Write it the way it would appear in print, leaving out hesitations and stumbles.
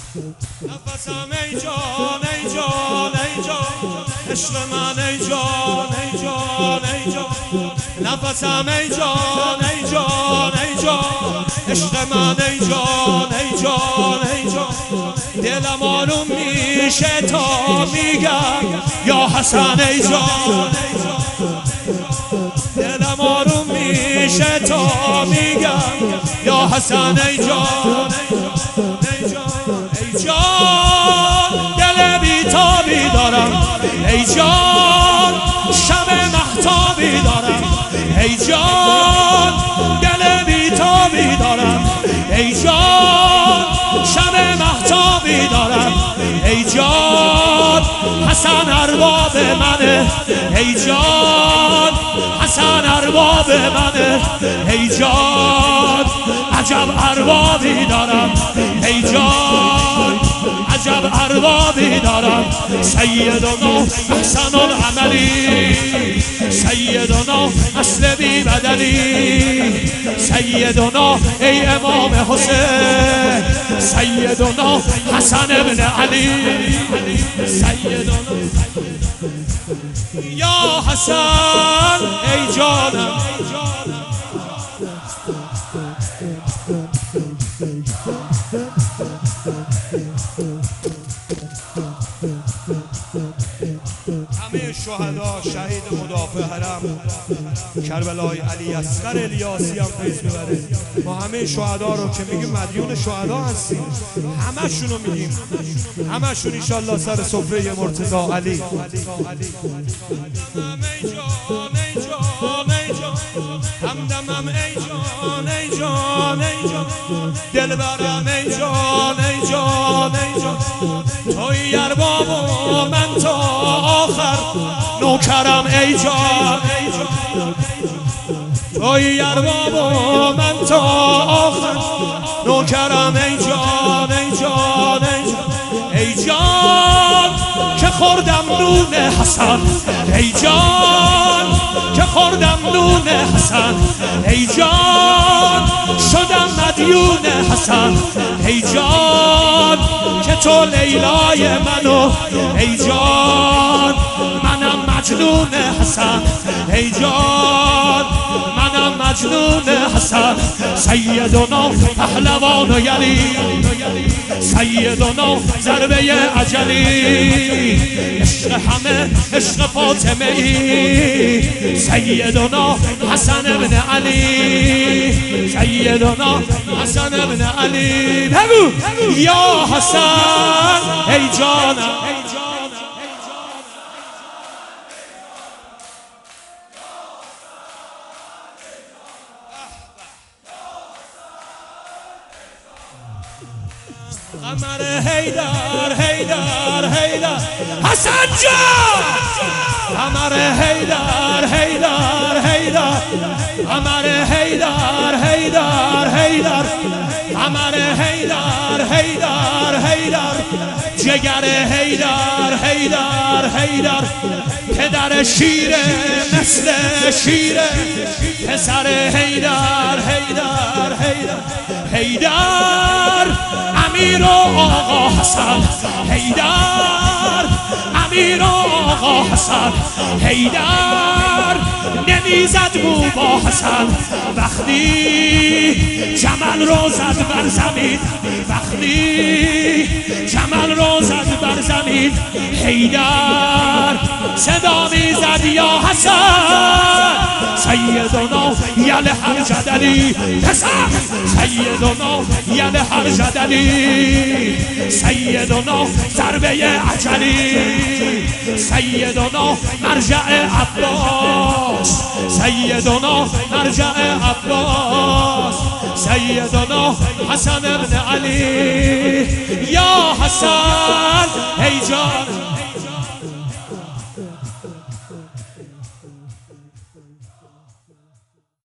نفسم ای جان ای جان ای جان عشق من ای جان ای جان ای جان نفسم ای جان ای جان ای جان عشق من ای جان ای جان ای جان دلم آروم میشه تا میگم یا حسن ای جان دلم آروم میشه تا میگم یا حسن ای جان ای جان دل بیتابی دارم ای جان شب مهتابی دارم ای جان دل بیتابی دارم ای جان شب مهتابی دارم ای جان حسن ارباب منه ای جان حسن ارباب منه ای جان عجب اربابی دارم ای جان عجب اربابی دارم سیدنا احسن العملی سیدنا اصل بی بدلی سیدنا ای امام حسین سیدنا حسن ابن علی سیدنا یا حسن ای جانم همه شهدا شهید مدافع حرم کربلای علی اصغر الیاسی هم فیض میبره. ما همه شهدا رو که میگیم مدیون شهدا هستیم همشون رو میگیم همشون انشالله سر سفره مرتضی علی همدمم ای جان ای جان ای جان دلبرم ای جان ای جان ای جان توی ارباب و من تا آخر نوکرم ای جان ای جان توی ارباب و من تا آخر نوکرم ای جان ای جان ای جان ای جان که خوردم نون حسن ای جان که خوردم نون حسن ای جان شدم مدیون حسن ای جان که تو لیلای منو ای جان منم مجنون حسن ای جان منم مجنون حسن سیدنا پهلوان و یلی سیدنا ضربه اجلی عشق همه عشق فاطمه ای سیدنا حسن ابن علی سیدنا حسن ابن علی بگو یا حسن ای جانم قمر حیدر حیدر حیدر حسن جان قمر حیدر حیدر حیدر قمر حیدر حیدر حیدر قمر حیدر حیدر حیدر جگر حیدر حیدر حیدر پدر شیره مثل شیره پسر حیدر حیدر حیدر حیدر امیر و آقا حسن حیدر امیر و آقا حسن حیدر نمیزد مو با حسن وقتی جمل رو زد بر زمین وقتی جمل رو زد بر زمین حیدر صدا میزد یا حسن سیدنا یل هر جدلی پسر سیدنا یل هر جدلی سیدنا ضربه عجلی سیدنا مرجع عباس سیدنا مرجع عباس سیدنا حسن ابن علی یا حسن ای جان